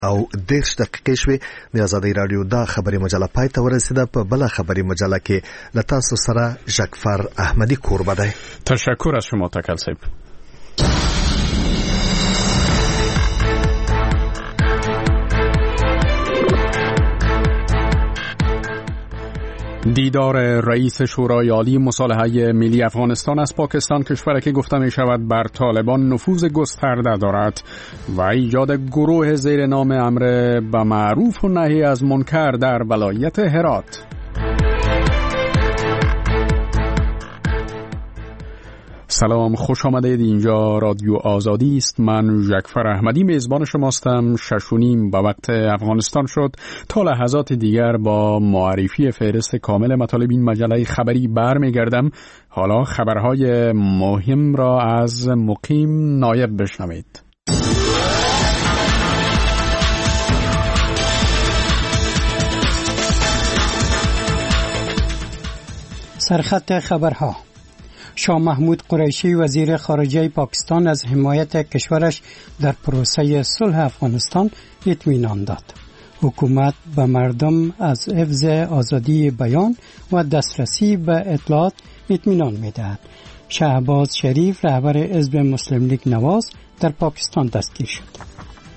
او 10 دقیقې شوې. د آزادۍ رادیو دا خبري مجله پای ته ورسېده. په بل خبري مجله کې لتاسو سره جعفر احمدی کوربه دی. تشکر از شما تکل صاحب. دیدار رئیس شورای عالی مصالحه ملی افغانستان از پاکستان، کشوری که گفته می شود بر طالبان نفوذ گسترده دارد، و ایجاد گروه زیر نام امر به معروف و نهی از منکر در ولایت هرات. سلام، خوش آمدید. اینجا رادیو آزادی است. من جعفر احمدی میزبان شماستم. 6:30 به وقت افغانستان شد. تا لحظات دیگر با معرفی فهرست کامل مطالب این مجله خبری برمیگردم. حالا خبرهای مهم را از مقیم نایب بشنوید. سرخط خبرها: شاه محمود قریشی وزیر خارجه پاکستان از حمایت کشورش در پروسه صلح افغانستان اطمینان داد. حکومت به مردم از حفظ آزادی بیان و دسترسی به اطلاعات اطمینان می‌دهد. شهباز شریف رهبر حزب مسلم لیگ نواز در پاکستان دستگیر شد.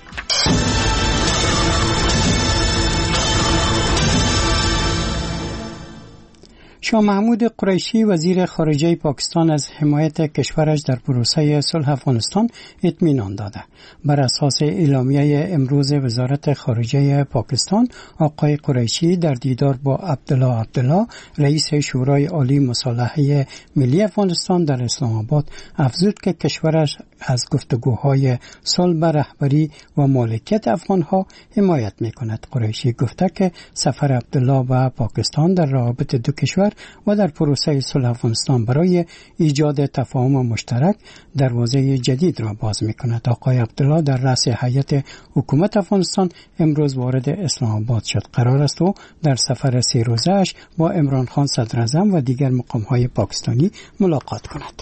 شاه محمود قریشی وزیر خارجه پاکستان از حمایت کشورش در پروسه صلح افغانستان اطمینان داده. بر اساس اعلامیه امروز وزارت خارجه پاکستان، آقای قریشی در دیدار با عبدالله رئیس شورای عالی مصالحه ملی افغانستان در اسلام آباد افزود که کشورش از گفتگوهای صلح به رهبری و مالکیت افغانها حمایت می‌کند. قریشی گفته که سفر عبدالله به پاکستان در روابط دو کشور و در پروسه صلح افغانستان برای ایجاد تفاهم مشترک دروازه جدید را باز می‌کند. آقای عبدالله در رأس هیئت حکومت افغانستان امروز وارد اسلام آباد شد. قرار است او در سفر 3 روزه‌اش با عمران خان صدراعظم و دیگر مقام‌های پاکستانی ملاقات کند.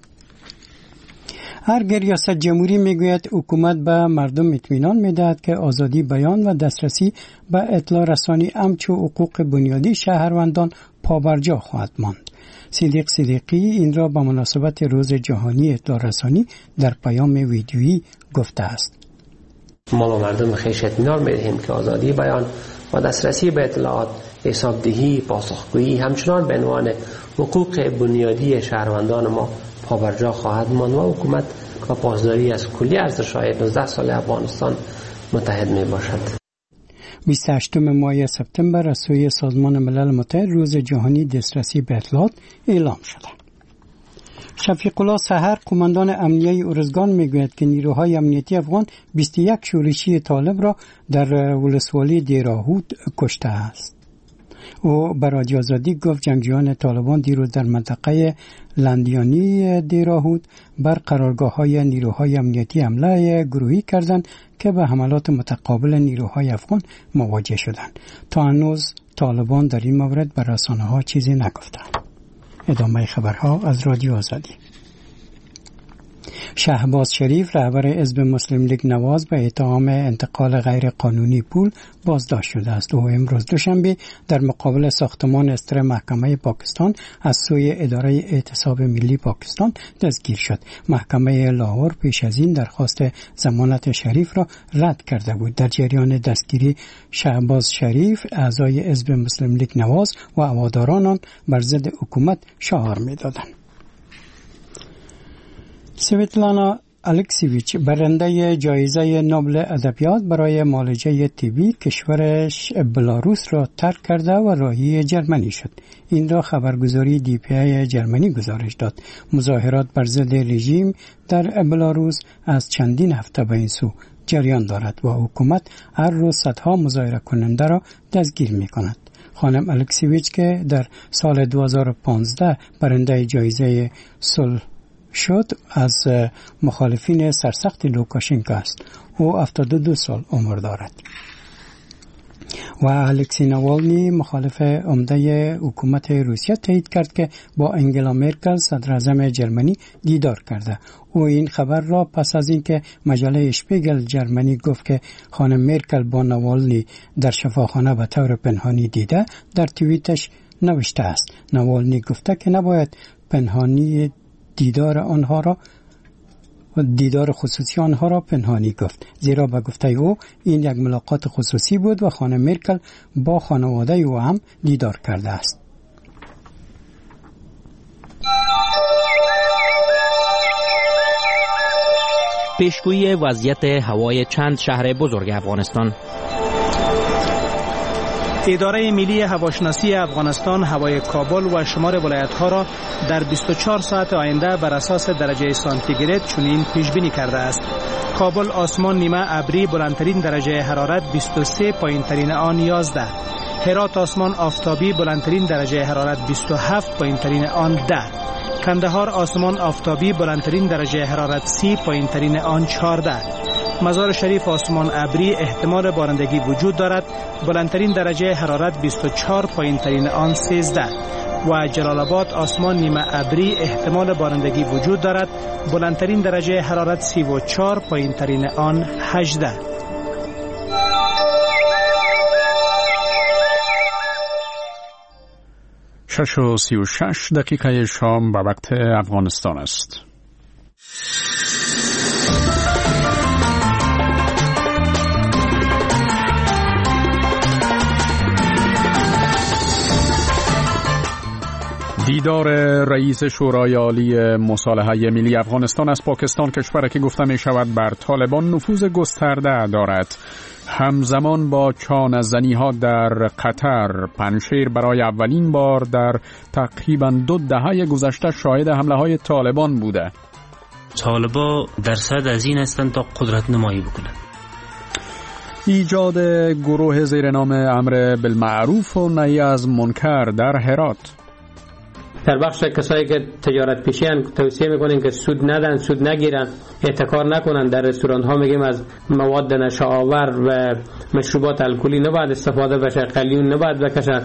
هر ریاست جمهوری میگوید حکومت به مردم اطمینان میدهد که آزادی بیان و دسترسی به اطلاع رسانی همچون حقوق بنیادی شهروندان پابرجا خواهد ماند. صدیقی این را به مناسبت روز جهانی اطلاع رسانی در پیام ویدیویی گفته است. ما به مردم خویش اطمینان میدهیم که آزادی بیان و دسترسی به اطلاعات، حسابدهی، پاسخگویی همچنان به عنوان حقوق بنیادی شهروندان ما پابرجا خواهد ماند و حکومت با پاسداری از کلی ارزش‌های 19 سال افغانستان متحد می باشد. 28 ماه سپتامبر از سوی سازمان ملل متحد روز جهانی دسترسی به اطلاعات اعلام شده. شفیق الله سحر قماندان امنیه ارزگان میگوید که نیروهای امنیتی افغان 21 شورشی طالب را در ولسوالی دیراهود کشته است. او بر رادیو آزادی گفت جنگجویان طالبان دیروز در منطقه لندیانی دیراهود بر قرارگاه‌های نیروهای امنیتی حمله گروهی کردند که به حملات متقابل نیروهای افغان مواجه شدند. تا هنوز طالبان در این مورد بر رسانه‌ها چیزی نگفتند. ادامه خبرها از رادیو آزادی. شهباز شریف رهبر حزب مسلم لیگ نواز به اتهام انتقال غیر قانونی پول بازداشت شده است. او امروز دوشنبه در مقابل ساختمان استر محکمه پاکستان از سوی اداره اعتصاب ملی پاکستان دستگیر شد. محکمه لاهور پیش از این درخواست ضمانت شریف را رد کرده بود. در جریان دستگیری شهباز شریف اعضای حزب مسلم لیگ نواز و هواداران آن بر ضد حکومت شعار می‌دادند. سویتلانا الکسیویچ برنده جایزه نوبل ادبیات برای معالجه طبی کشورش بلاروس را ترک کرده و راهی جرمنی شد. این را خبرگزاری دی پی ای جرمنی گزارش داد. مظاهرات بر ضد رژیم در بلاروس از چندین هفته به این سو جریان دارد و حکومت هر روز صدها مظاهره کننده را دستگیر می کند. خانم الکسیویچ که در سال 2015 برنده جایزه صلح شد از مخالفین سرسخت لوکاشنکو است. او 72 سال عمر دارد. و الکسی ناوالنی مخالف عمده حکومت روسیه تایید کرد که با انگلا مرکل صدر اعظم جرمنی دیدار کرده. او این خبر را پس از اینکه مجله اشپیگل جرمنی گفت که خانم مرکل با ناوالنی در شفاخانه به طور پنهانی دیده در توییتش نوشته است. ناوالنی گفته که نباید پنهانی دیدار خصوصی آنها را پنهانی گفت، زیرا به گفته او این یک ملاقات خصوصی بود و خانم مرکل با خانواده او هم دیدار کرده است. پیشگویی وضعیت هوای چند شهر بزرگ افغانستان. اداره ملی هواشناسی افغانستان هوای کابل و شمار ولایت‌ها را در 24 ساعت آینده بر اساس درجه سانتیگراد چنین پیش بینی کرده است. کابل آسمان نیمه ابری، بلندترین درجه حرارت 23، پایینترین آن 11. هرات آسمان آفتابی، بلندترین درجه حرارت 27، پایینترین آن 10. کندهار آسمان آفتابی، بلندترین درجه حرارت 30، پایینترین آن 14. مزار شریف آسمان ابری، احتمال بارندگی وجود دارد، بلندترین درجه حرارت 24، پایینترین آن 13. و جلال آباد آسمان نیمه ابری، احتمال بارندگی وجود دارد، بلندترین درجه حرارت 34، پایینترین آن 18. شش و 36 دقیقه شام به وقت افغانستان است. دیدار رئیس شورای عالی مصالحه ملی افغانستان از پاکستان، کشوری که گفته می شود بر طالبان نفوذ گسترده دارد، همزمان با چانه‌زنی ها در قطر، پنشیر برای اولین بار در تقریباً 2 دهه گذشته شاهد حمله های طالبان بوده. طالبان درصد از این هستند تا قدرت نمایی بکنند. ایجاد گروه زیر نام امر بالمعروف و نهی از منکر در هرات. در بخش کسایی که تجارت پیشین توصیه میکنیم که سود ندن، سود نگیرن، احتکار نکنن. در رستوران ها میگیم از مواد نشه‌آور و مشروبات الکلی نباید استفاده بشه، قلیون نباید بکشن.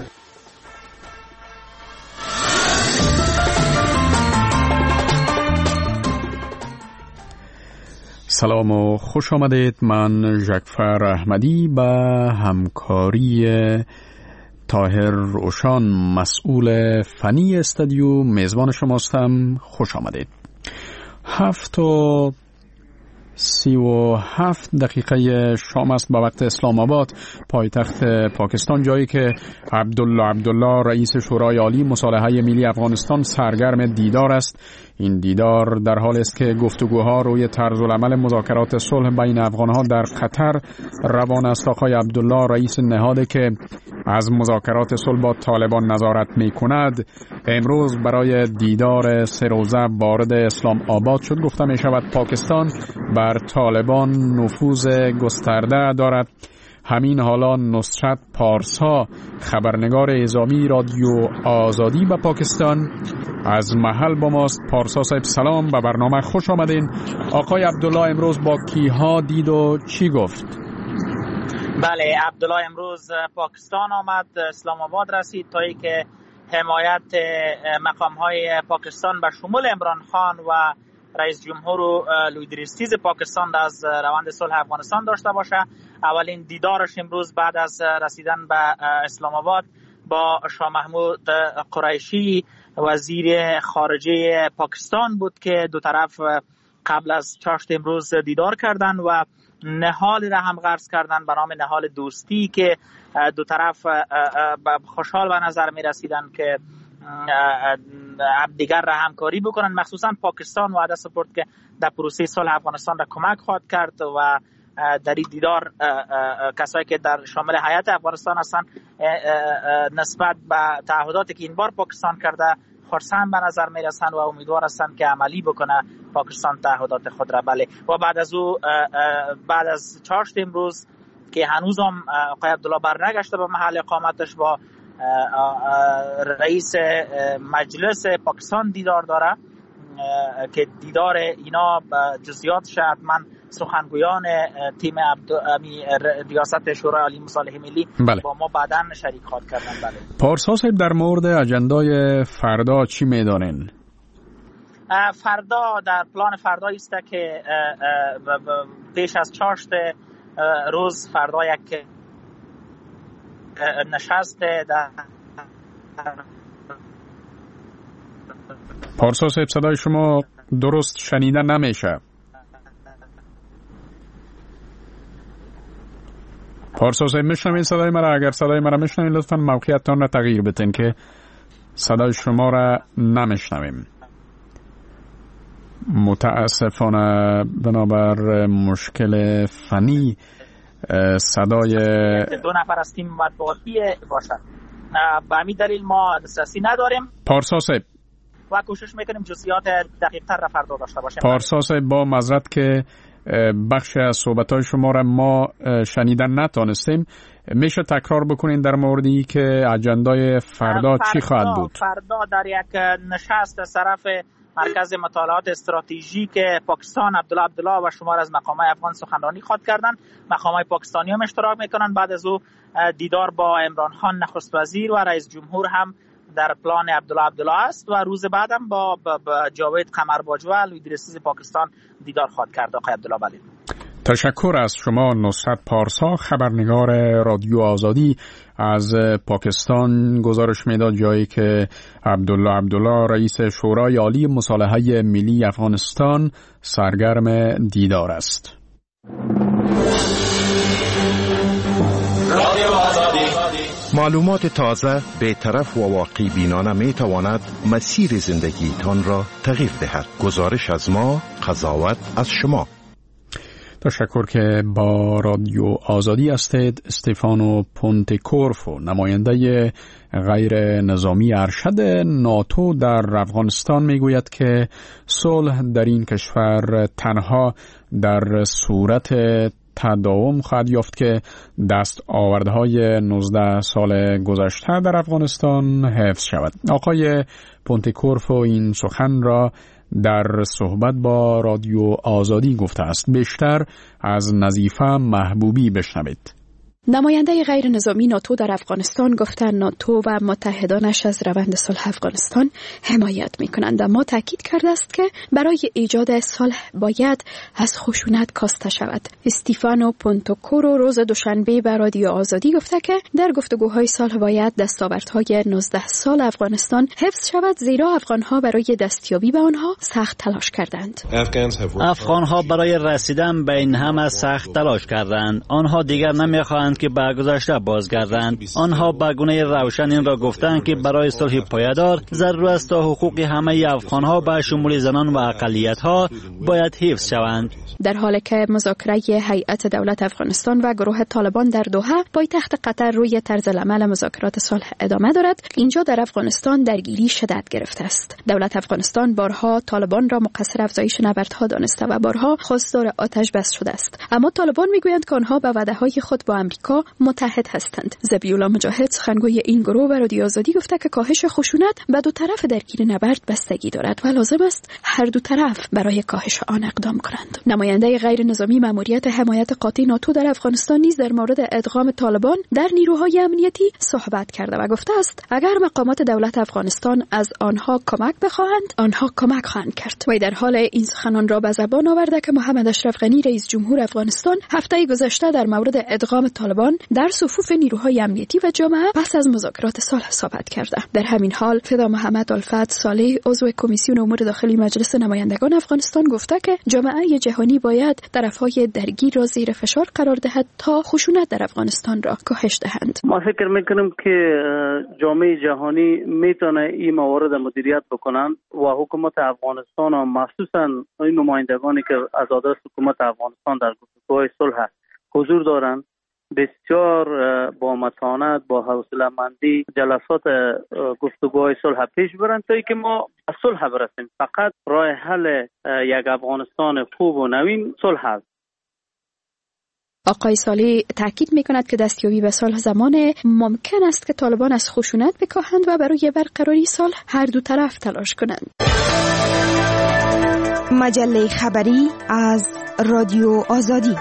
سلام و خوش آمدید. من جعفر احمدی به همکاری طاهر روشان مسئول فنی استودیو میزبان شماستم. خوش آمدید. 7:37 دقیقه شام است به وقت اسلام آباد، پایتخت پاکستان، جایی که عبدالله رئیس شورای عالی مصالحه ملی افغانستان سرگرم دیدار است. این دیدار در حال است که گفتگوها روی طرز العمل مذاکرات صلح بین افغانها در قطر روان است. آقای عبدالله رئیس نهادی که از مذاکرات صلح با طالبان نظارت می کند امروز برای دیدار 3 روزه وارد اسلام آباد شد. گفته می شود پاکستان بر طالبان نفوذ گسترده دارد. همین حالا نصرت پارسا، خبرنگار اعزامی رادیو آزادی به پاکستان، از محل با ماست. پارسا صاحب سلام، به برنامه خوش آمدین. آقای عبدالله امروز با کیها دید و چی گفت؟ بله، عبدالله امروز پاکستان آمد، اسلام آباد رسید تا که حمایت مقام‌های پاکستان به شمول عمران خان و رئیس جمهور لویدریستیز پاکستان از روند صلح افغانستان داشته باشه. اولین دیدارش امروز بعد از رسیدن به اسلام آباد با شاه محمود قریشی وزیر خارجه پاکستان بود که دو طرف قبل از چاشت امروز دیدار کردند و نهالی را هم غرس کردند به نام نهال دوستی که دو طرف خوشحال به نظر می رسیدند که دیگر را همکاری بکنن. مخصوصا پاکستان وعده سپرد که در پروسه صلح افغانستان را کمک خواهد کرد و در این دیدار کسایی که در شامل هیئت افغانستان هستند نسبت به تعهداتی که این بار پاکستان کرده خرسند به نظر می رسند و امیدوار هستند که عملی بکنه پاکستان تعهدات خود را. بله، و بعد از چاشت امروز که هنوز هم آقای عبدالله برنگشته به محل اقامتش، با رئیس مجلس پاکستان دیدار داره که دیدار اینا جزئیاتش حتما سخنگویان تیم ریاست شورای عالی مصالحه ملی با ما بعداً شریک خواهد کردن. بله. پارسا صاحب در مورد اجندای فردا چی میدانین؟ فردا در پلان فردا است که پیش از چاشت روز فردا یک نشست در پارسا صاحب صدای شما درست شنیده نمیشه. پارسا صاحب میشنوین صدای مرا؟ اگر صدای مرا میشنوین لطفا موقعیتتان را تغییر بدین که صدای شما را نمیشنویم. متاسفانه بنابر مشکل فنی صدای دو نفر از تیم مطبوعاتی باشد. به همین دلیل ما دسترسی نداریم. پارسا صاحب و کوشش میکنیم جزئیات دقیق‌تر را فردا داشته باشیم. پارسا صاحب با معذرت که بخش از صحبت‌های شما را ما شنیدن نتونستیم، میشه تکرار بکنین در موردی که اجندای فردا چی خواهد بود؟ فردا در یک نشست از طرف مرکز مطالعات استراتژیک پاکستان عبدالله و شمار از مقامات افغان سخنرانی خواهد کردن. مقامات پاکستانی هم اشتراک میکنن. بعد از او دیدار با عمران خان نخست وزیر و رئیس جمهور هم در پلان عبدالله است و روز بعدم با جاوید قمرباجوه لوی درسیز پاکستان دیدار خواهد کرد. آقای عبدالله بله. تشکر از شما نصرت پارسا، خبرنگار رادیو آزادی از پاکستان. گزارش میداد جایی که عبدالله رئیس شورای عالی مصالحه ملی افغانستان سرگرم دیدار است. رادیو آزادی معلومات تازه، بی‌طرف و واقع بینانه می تواند مسیر زندگی تان را تغییر دهد. گزارش از ما، قضاوت از شما. تشکر که با رادیو آزادی هستید. استفانو پونتکورفو، نماینده غیر نظامی ارشد ناتو در افغانستان، میگوید که صلح در این کشور تنها در صورت تداوم خواهد یافت که دستاوردهای 19 سال گذشته در افغانستان حفظ شود. آقای پونتکورفو این سخن را در صحبت با رادیو آزادی گفته است. بیشتر از نظیفه محبوبی بشنوید. نماینده غیر نظامی ناتو در افغانستان گفتند ناتو و متحدانش از روند صلح افغانستان حمایت می‌کنند، اما تاکید کرده است که برای ایجاد صلح باید از خشونت کاسته شود. استفانو پونتکورو روز دوشنبه به رادیو آزادی گفته که در گفتگوهای صلح باید دستاوردهای 19 سال افغانستان حفظ شود، زیرا افغان‌ها برای دستیابی به آنها سخت تلاش کردند. افغان‌ها برای رسیدن به این همه سخت تلاش کردند. آنها دیگر نمی‌خواهند که به گذشته بازگردند. آنها به گونه روشن این را گفتند که برای صلح پایدار ضرورت است تا حقوق همه افغان‌ها به شمول زنان و اقلیت‌ها باید حفظ شوند. در حالی که مذاکره هیئت دولت افغانستان و گروه طالبان در دوحه پایتخت قطر روی طرز العمل مذاکرات صلح ادامه دارد، اینجا در افغانستان درگیری شدت گرفته است. دولت افغانستان بارها طالبان را مقصر افزایش نبردها دانسته و بارها خواستار آتش بس شده است، اما طالبان میگویند که آنها به وعده‌های خود با آمریکا متحد هستند. ذبیح‌الله مجاهد، سخنگوی این گروه، به رادیو آزادی گفته که کاهش خشونت به دو طرف درگیر نبرد بستگی دارد و لازم است هر دو طرف برای کاهش آن اقدام کنند. نماینده غیر نظامی مأموریت حمایت قاطع ناتو در افغانستان نیز در مورد ادغام طالبان در نیروهای امنیتی صحبت کرده و گفته است اگر مقامات دولت افغانستان از آنها کمک بخواهند، آنها کمک خواهند کرد. و در حال این سخنان را به زبان آورده که محمد اشرف غنی رئیس جمهور افغانستان هفته گذشته در مورد ادغام طالبان در صفوف نیروهای امنیتی و جامعه پس از مذاکرات صلح صحبت کرده. در همین حال فدا محمد الفت صالح، عضو کمیسیون امور داخلی مجلس نمایندگان افغانستان، گفته که جامعه جهانی باید طرفهای درگیر را زیر فشار قرار دهد تا خشونت در افغانستان را کاهش دهند. ما فکر میکنیم که جامعه جهانی میتونه این موارد مدیریت بکنن و حکومت افغانستان و مخصوصا این نمایندگانی که از دست حکومت افغانستان در گفتگوهای صلح حضور دارند بسیار با متانت، با حوصله‌مندی جلسات گفتگوهای صلح پیش برند تا اینکه ما به صلح برسیم. فقط راه حل یک افغانستان خوب و نوین صلح است. آقای صالح تاکید می‌کند که دستیابی به صلح زمان ممکن است که طالبان از خشونت بکاهند و برای برقراری صلح هر دو طرف تلاش کنند. مجله خبری از رادیو آزادی.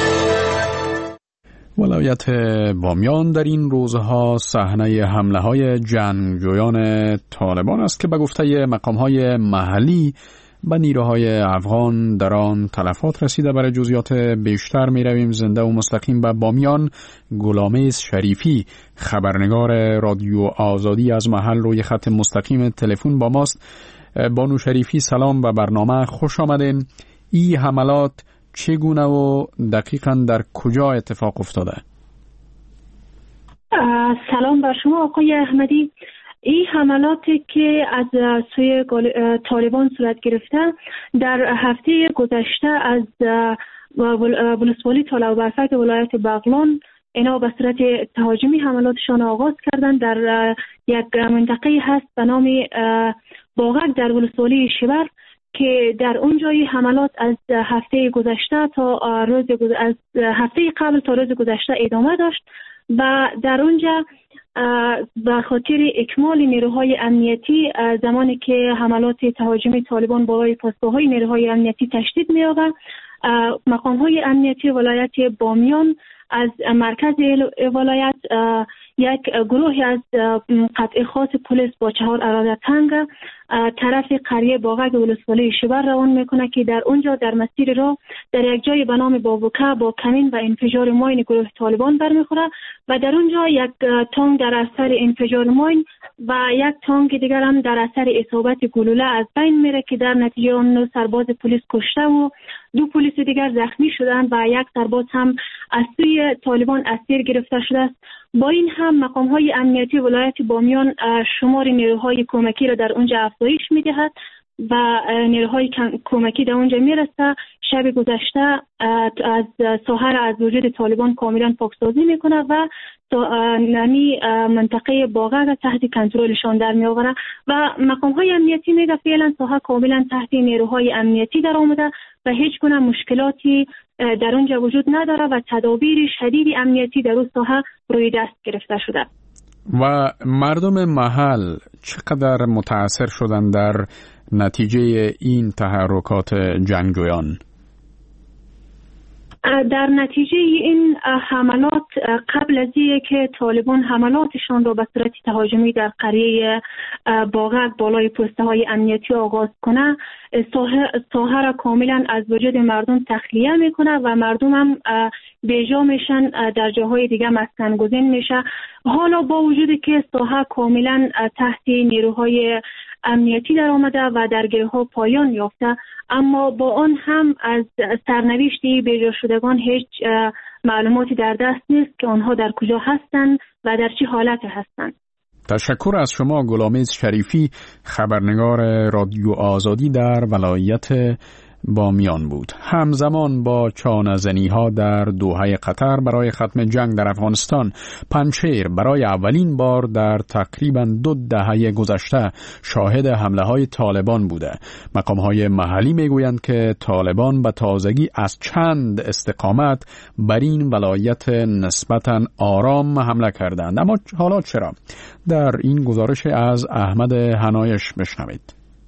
ولایت بامیان در این روزها صحنه حمله‌های جنگجویان طالبان است که به گفته مقام‌های محلی به نیروهای افغان در آن تلفات رسیده. برای جزئیات بیشتر می‌رویم زنده و مستقیم به بامیان. غلامیز شریفی خبرنگار رادیو آزادی از محل روی خط مستقیم تلفن با ماست. بانو شریفی سلام به برنامه، خوش آمدین. این حملات چگونه و دقیقاً در کجا اتفاق افتاده؟ سلام بر شما آقای احمدی. این حملاتی که از سوی طالبان صورت گرفته در هفته گذشته از ولسوالی طالب برفک ولایت بغلان اینا به صورت تهاجمی حملاتشان آغاز کردن. در یک منطقه هست به نام باغک در ولسوالی شبر که در اونجای حملات از هفته گذشته تا از هفته قبل تا روز گذشته ادامه داشت و در اونجا به خاطر اکمال نیروهای امنیتی زمانی که حملات تهاجمی طالبان بالای پاسگاه‌های نیروهای امنیتی تشدید می‌یابد، مقام‌های امنیتی ولایت بامیان از مرکز ولایت یک گروه از قطع خاص پلیس با 4 اراده تنگ طرف قریه باغک ولسوالی شبر روان میکنه که در اونجا در مسیر راه در یک جای به نام بابوکه با کمین و انفجار ماین گروه طالبان برمیخوره و در اونجا یک تانک در اثر انفجار ماین و یک تانک دیگر هم در اثر اصابت گلوله از بین میره که در نتیجه اون سرباز پلیس کشته و 2 پلیس دیگر زخمی شدند و یک سرباز هم از سوی طالبان اسیر گرفته شده است. با این هم مقام‌های امنیتی ولایت بامیان شمار نیروهای کمکی را در اونجا افزایش می‌دهد و نیروهای کمکی در اونجا میرسه. شب گذشته از ساحه را از وجود طالبان کاملا پاکسازی میکنه و نمی منطقه باغک تحت کنترلشان در می آوره و مقام‌های امنیتی میگه فعلا ساحه کاملا تحت نیروهای امنیتی در آمده و هیچ گونه مشکلاتی در اونجا وجود نداره و تدابیر شدید امنیتی در اون ساحه روی دست گرفته شده. و مردم محل چقدر متاثر شدن در نتیجه این تحرکات جنگجویان؟ در نتیجه این حملات قبل از اینکه طالبان حملاتشان را به صورت تهاجمی در قریه باغک بالای پسته های امنیتی آغاز کنه، ساحه را کاملا از وجود مردم تخلیه میکنه و مردم هم بیجا میشن، در جاهای دیگه مسکن گزین میشه. حالا با وجودی که ساحه کاملا تحت نیروهای امنیتی در آمده و درگیری‌ها پایان یافته، اما با آن هم از سرنوشت بیجا شدگان هیچ معلوماتی در دست نیست که آنها در کجا هستند و در چه حالت هستند. تشکر از شما غلامیز شریفی خبرنگار رادیو آزادی در ولایت بامیان بود. همزمان با چانه‌زنی‌ها در دوحه قطر برای ختم جنگ در افغانستان، پنجشیر برای اولین بار در تقریباً 2 دهه گذشته شاهد حمله‌های طالبان بوده. مقام‌های محلی میگویند که طالبان به تازگی از چند استقامت بر این ولایت نسبتاً آرام حمله کردند. اما حالا چرا؟ در این گزارش از احمد حنایش بشنوید.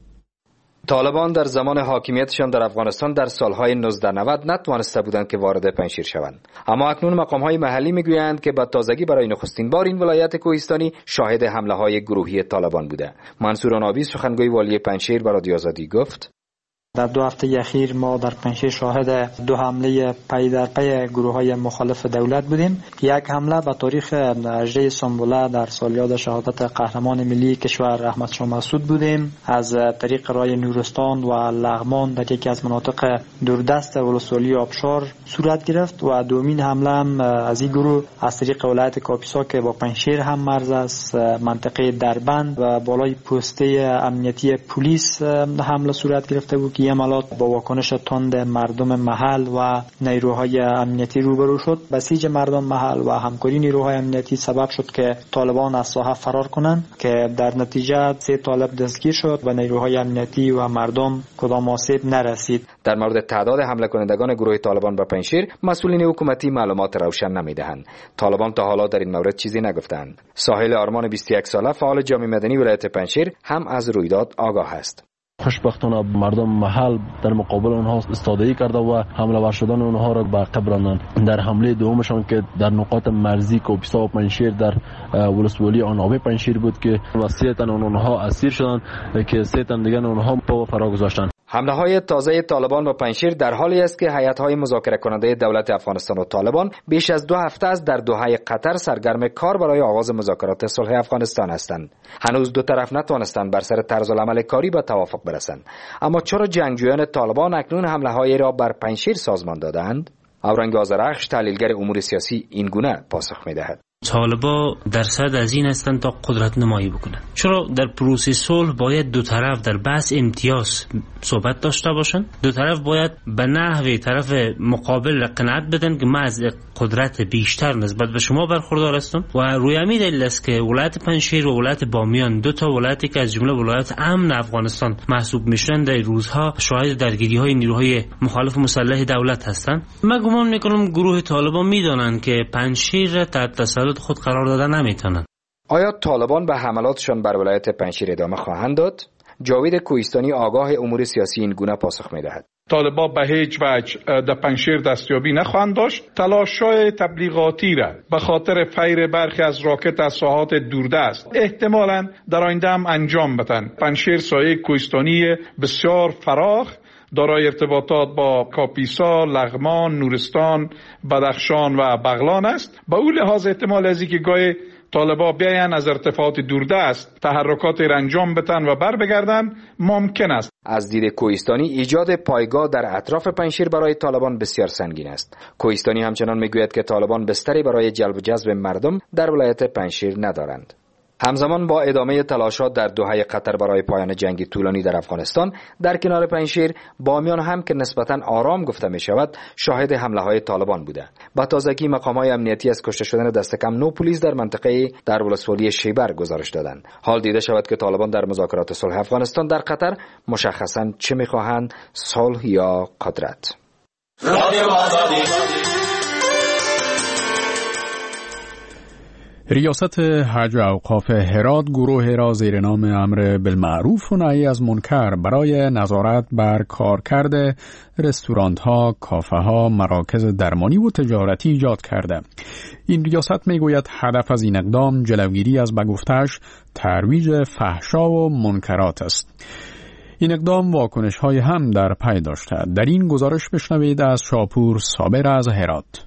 طالبان در زمان حاکمیتشان در افغانستان در سالهای 1990 نتوانسته بودند که وارد پنجشیر شوند، اما اکنون مقام‌های محلی میگویند که با تازگی برای نخستین بار این ولایت کوهستانی شاهد حمله‌های گروهی طالبان بوده. منصور آنابی سخنگوی والی پنجشیر به رادیو آزادی گفت: در 2 هفته اخیر ما در پنجشیر شاهد 2 حمله پی در پی گروه‌های مخالف دولت بودیم. یک حمله به تاریخ 18 سنبله در سالیاد شهادت قهرمان ملی کشور احمد شاه مسعود بودیم، از طریق رای نورستان و لغمان در یکی از مناطق دوردست ولسوالی آبشار صورت گرفت و دومین حمله هم از این گروه از طریق ولایت کاپیسا که با پنجشیر هم مرز است، منطقه دربند و بالای پسته امنیتی پلیس حمله صورت گرفته بود. این حملات با واکنش تند مردم محل و نیروهای امنیتی روبرو شد. بسیج مردم محل و همکاری نیروهای امنیتی سبب شد که طالبان از ساحه فرار کنند که در نتیجه 3 طالب دستگیر شد و نیروهای امنیتی و مردم کدام آسیب نرسید. در مورد تعداد حمله کنندگان گروه طالبان به پنجشیر مسئولین حکومتی معلومات روشن نمیدهند. طالبان تا حالا در این مورد چیزی نگفتند. ساحل آرمان 21 ساله فعال جامعه مدنی ولایت پنجشیر هم از رویداد آگاه است. خوشبختانه مردم محل در مقابل اونها استادگی کرده و حمله ور شدن اونها را به عقب راندند. در حمله دومشان که در نقاط مرزی کوپیسا و پنجشیر در ولسوالی آنابه پنجشیر بود که وصیتاً اونها اسیر شدند که 3 تن دیگر اونها پا فرا گذاشتند. حمله های تازه طالبان به پنجشیر در حالی است که هیئت‌های مذاکره کننده دولت افغانستان و طالبان بیش از 2 هفته است در دوحه قطر سرگرم کار برای آغاز مذاکرات صلح افغانستان هستند. هنوز دو طرف نتوانستند بر سر طرز العمل کاری به توافق برسند. اما چرا جنگجویان طالبان اکنون حمله‌های را بر پنجشیر سازمان دادند؟ اورنگ آذرخش تحلیلگر امور سیاسی این گونه پاسخ می‌دهد. طالبا درصد از این هستند تا قدرت نمایی بکنند. چرا در پروسه صلح باید دو طرف در بحث امتیاز صحبت داشته باشند؟ دو طرف باید به نحوی طرف مقابل قناعت بدن که من از قدرت بیشتر نسبت به شما برخوردار هستم و روی همین دلیل است که ولایت پنجشیر و ولایت بامیان 2 تا ولایتی که از جمله ولایت امن افغانستان محسوب میشن در روزها شاهد درگیری‌های نیروهای مخالف مسلح دولت هستند. من گمان میکنم گروه طالبان میدانند که پنجشیر تحت تسلط خود قرار دادن نمیتونن. آیا طالبان به حملاتشان بر ولایت پنجشیر ادامه خواهند داد؟ جاوید کوهستانی آگاه امور سیاسی این گونه پاسخ میدهد. طالبان به هیچ وجه در پنجشیر دستیابی نخواهند داشت. تلاش‌های تبلیغاتی را به خاطر فیر برخی از راکت از ساحات دوردست احتمالاً در آینده هم انجام بدن. پنجشیر سایه کوهستانی بسیار فراخ دارای ارتباطات با کاپیسا، لغمان، نورستان، بدخشان و بغلان است. به اون لحاظ احتمال از اینکه گاهی طالبا بیاین از ارتفاعات دوردست تحرکات را انجام بدن و بر بگردن ممکن است. از دید کوهستانی ایجاد پایگاه در اطراف پنجشیر برای طالبان بسیار سنگین است. کوهستانی همچنان میگوید که طالبان بستری برای جلب و جذب مردم در ولایت پنجشیر ندارند. همزمان با ادامه تلاشات در دوحه قطر برای پایان جنگ طولانی در افغانستان، در کنار پنجشیر بامیان هم که نسبتاً آرام گفته می شود شاهد حمله های طالبان بوده. با تازگی مقام های امنیتی از کشته شدن دست کم 9 پلیس در منطقه در ولسوالی شیبر گزارش دادند. حال دیده شود که طالبان در مذاکرات صلح افغانستان در قطر مشخصاً چه می خواهند، صلح یا قدرت. ریاست حج و اوقاف هرات گروه را زیر نام امر بالمعروف و نهی از منکر برای نظارت بر کارکرد رستوران‌ها، کافه‌ها، مراکز درمانی و تجارتی ایجاد کرده. این ریاست میگوید هدف از این اقدام جلوگیری از به گفته‌اش ترویج فحشا و منکرات است. این اقدام واکنش‌های هم در پی داشته. در این گزارش بشنوید از شاپور صابر از هرات.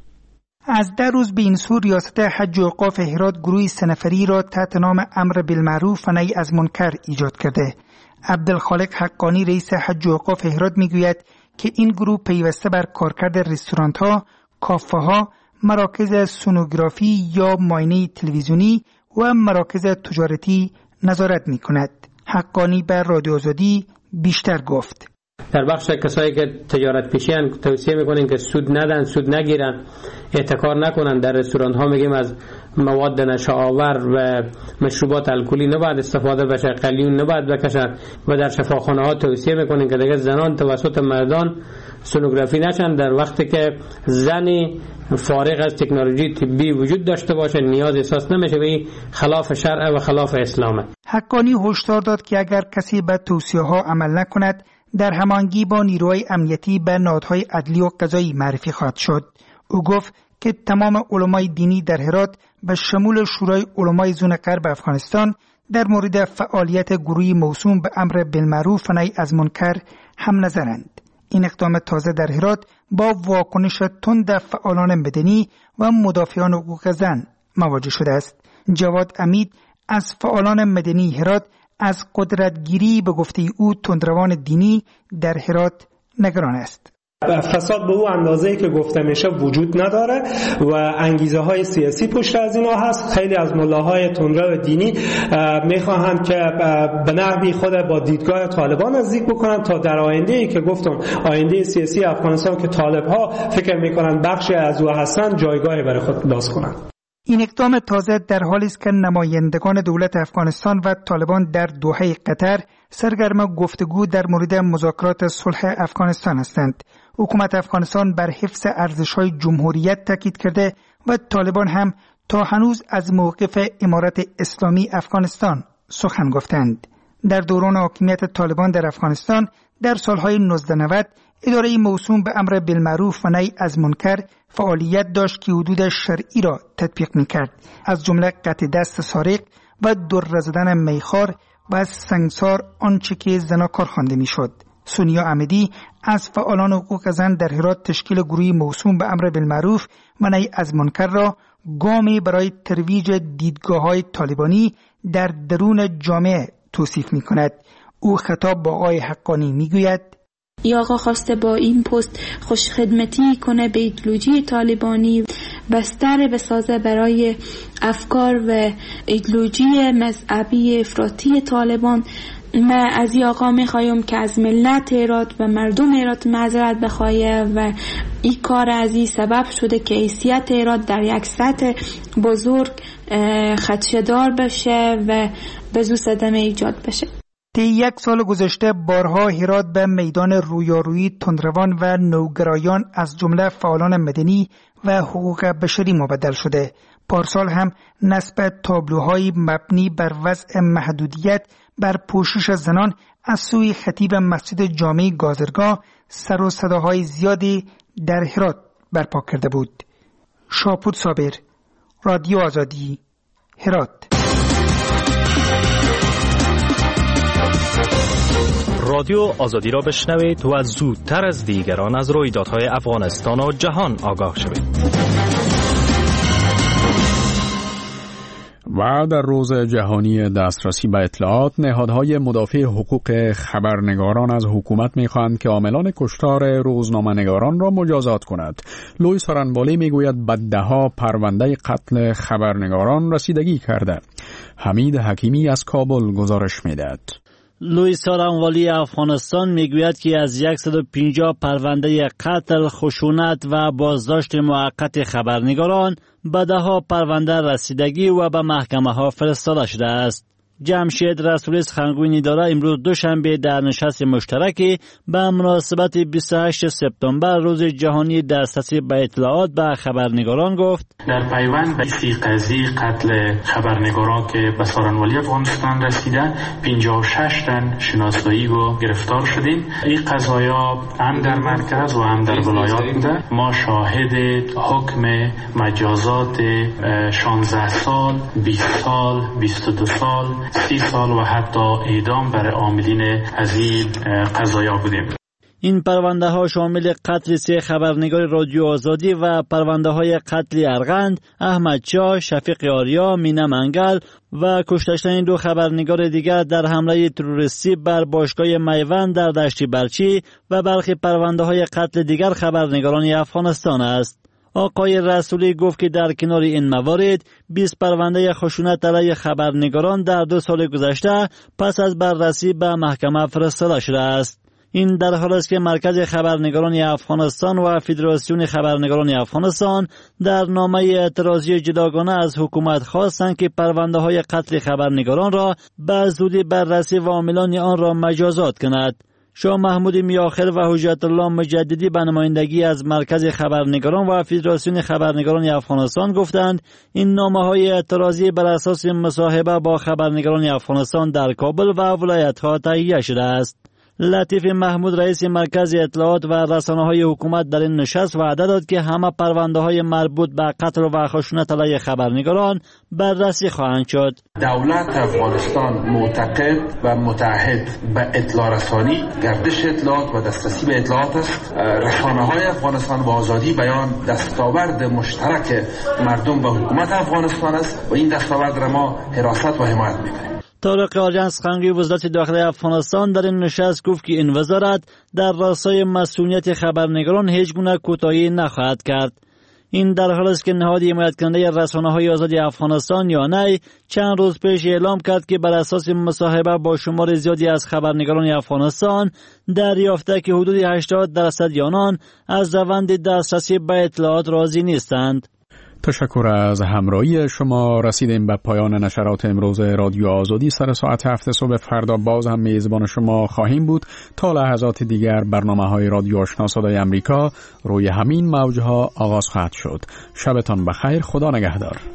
از 10 روز به این سو ریاست حج و اوقاف هرات گروهی 3 نفری را تحت نام امر بالمعروف و نهی از منکر ایجاد کرده. عبدالخالق حقانی رئیس حج و اوقاف هرات میگوید که این گروه پیوسته بر کارکرد رستوران‌ها، کافه‌ها، مراکز سونوگرافی یا معاینه تلویزیونی و مراکز تجارتی نظارت می‌کند. حقانی بر رادیو آزادی بیشتر گفت. در بخش کسایی که تجارت پیشین توصیه میکنیم که سود ندن، سود نگیرن، احتکار نکنن. در رستوران ها میگیم از مواد نشه‌آور و مشروبات الکلی نباید استفاده بشه، قلیون نباید بکشن و در شفاخانه ها توصیه میکنیم که دیگه زنان توسط مردان سونوگرافی نشن. در وقتی که زنی فارغ از تکنولوژی طبی وجود داشته باشه نیاز احساس نمیشه و خلاف شرع و خلاف اسلامه. حقانی هشدار داد که اگر کسی به توصیه ها عمل نکند در هماهنگی با نیروهای امنیتی به نهادهای عدلی و قضایی معرفی خواهد شد. او گفت که تمام علمای دینی در هرات به شمول شورای علمای زون غرب افغانستان در مورد فعالیت گروهی موسوم به امر بالمعروف و نهی از منکر هم نظرند. این اقدام تازه در هرات با واکنش تند فعالان مدنی و مدافعان حقوق زن مواجه شده است. جواد امید از فعالان مدنی هرات از قدرتگیری به گفته او تندروان دینی در هرات نگران است. فساد به او اندازه‌ای که گفته میشه وجود نداره و انگیزه های سیاسی پشت از اینا هست. خیلی از ملاهای تندرو دینی میخواهند که به نحوی خود با دیدگاه طالبان نزدیک بکنند تا در آینده‌ای که گفتم آینده سیاسی افغانستان که طالب‌ها فکر میکنند بخشی از او هستند جایگاهی برای خود باز کنند. این اقدام تازه در حالی است که نمایندگان دولت افغانستان و طالبان در دوحه قطر سرگرم گفتگو در مورد مذاکرات صلح افغانستان هستند. حکومت افغانستان بر حفظ ارزش‌های جمهوریت تاکید کرده و طالبان هم تا هنوز از موقف امارت اسلامی افغانستان سخن گفتند. در دوران حاکمیت طالبان در افغانستان در سالهای 1990 اداره موسوم به امر بالمعروف و نهی از منکر فعالیت داشت که حدود شرعی را تطبیق می‌کرد، از جمله قطع دست سارق و دره زدن میخوار و از سنگسار آنچه که زناکار خوانده میشد. سونیا احمدی از فعالان حقوق زن در هرات تشکیل گروهی موسوم به امر بالمعروف و نهی از منکر را گامی برای ترویج دیدگاه‌های طالبانی در درون جامعه توصیف می‌کند. او خطاب با آقای حقانی می‌گوید: ای آقا خواسته با این پست خوش خدمتی کنه به ایدئولوژی طالبانی، بستر بسازه برای افکار و ایدئولوژی مذهبی افراطی طالبان. من از این آقا میخوایم که از ملت هرات و مردم هرات معذرت بخواه و این کار از این سبب شده که حیثیت هرات در یک سطح بزرگ خدشه‌دار بشه و به زو صدمه ایجاد بشه. طی یک سال گذشته بارها هرات به میدان رویارویی تندروان و نوگرایان از جمله فعالان مدنی و حقوق بشری مبدل شده. پارسال هم نصب تابلوهای مبنی بر وضع محدودیت بر پوشش زنان از سوی خطیب مسجد جامع گازرگاه سر و صداهای زیادی در هرات برپا کرده بود. شاپور صابر، رادیو آزادی، هرات. رادیو آزادی را بشنوید و زودتر از دیگران از رویدادهای افغانستان و جهان آگاه شوید. و در روز جهانی دسترسی به اطلاعات، نهادهای مدافع حقوق خبرنگاران از حکومت می‌خواهند که عاملان کشتار روزنامه‌نگاران را مجازات کند. لوی سارنوالی میگوید به ده‌ها پرونده قتل خبرنگاران رسیدگی کرده. حمید حکیمی از کابل گزارش می‌دهد. لوی سارنوالی افغانستان میگوید که از 150 پرونده قتل، خشونت و بازداشت موقت خبرنگاران به ده‌ها پرونده رسیدگی و به محکمه ها فرستاده شده است. جمشید رسولی سخنگوی اداره امروز دوشنبه در نشست مشترکی به مناسبت 28 سپتامبر روز جهانی دسترسی به اطلاعات به خبرنگاران گفت: در پیوند به قضیه قتل خبرنگاران که به سارنوالی افغانستان رسیده 56 تن شناسایی و گرفتار شدیم. این قضایا هم در مرکز و هم در ولایات بوده. ما شاهد حکم مجازات 16 سال، 20 سال، 22 سال، 30 سال و حتی اعدام برای عاملین از این قضایا بودیم. این پرونده ها شامل قتل 3 خبرنگار رادیو آزادی و پرونده های قتل ارغند، احمد شاه، شفیق آریا، مینا منگل و کشته شدن 2 خبرنگار دیگر در حمله تروریستی بر باشگاه میوند در دشت برچی و برخی پرونده های قتل دیگر خبرنگاران افغانستان است. آقای رسولی گفت که در کنار این موارد 20 پرونده خشونت علیه خبرنگاران در 2 سال گذشته پس از بررسی به محکمه فرستاده شده است. این در حالی است که مرکز خبرنگاران افغانستان و فدراسیون خبرنگاران افغانستان در نامه اعتراضی جداگانه از حکومت خواستند که پرونده های قتل خبرنگاران را به زودی بررسی و عاملان آن را مجازات کند. شاه محمود میاخر و حجت الله مجددی به نمایندگی از مرکز خبرنگاران و فدراسیون خبرنگاران افغانستان گفتند این نامه‌های اعتراضی بر اساس مصاحبه با خبرنگاران افغانستان در کابل و ولایت‌ها تهیه شده است. لطیف محمود رئیس مرکز اطلاعات و رسانه‌های حکومت در این نشست وعده داد که همه پرونده‌های مربوط به قتل و خشونت علیه خبرنگاران بررسی خواهند شد. دولت افغانستان معتقد و متعهد به اطلاع رسانی، گردش اطلاعات و دسترسی به اطلاعات است. رسانه‌های افغانستان با آزادی بیان دستاورد مشترک مردم و حکومت افغانستان است و این دستاورد را ما حراست و حمایت می‌کنیم. طارق آریان سخنگوی وزارت داخلی افغانستان در این نشست گفت که این وزارت در راستای مسئولیت خبرنگاران هیچ گونه کوتاهی نخواهد کرد. این در حالی است که نهاد حمایت کننده رسانه‌های آزاد افغانستان یا نی چند روز پیش اعلام کرد که بر اساس مصاحبه با شمار زیادی از خبرنگاران افغانستان دریافته که حدود 80% آنان از روند دسترسی به اطلاعات راضی نیستند. تشکر از همراهی شما. رسیدیم به پایان نشرات امروز رادیو آزادی. سر ساعت 7 صبح فردا باز هم میزبان شما خواهیم بود. تا لحظات دیگر برنامه‌های رادیو آشنا صدای امریکا روی همین موج‌ها آغاز خواهد شد. شبتان بخیر. خدا نگهدار.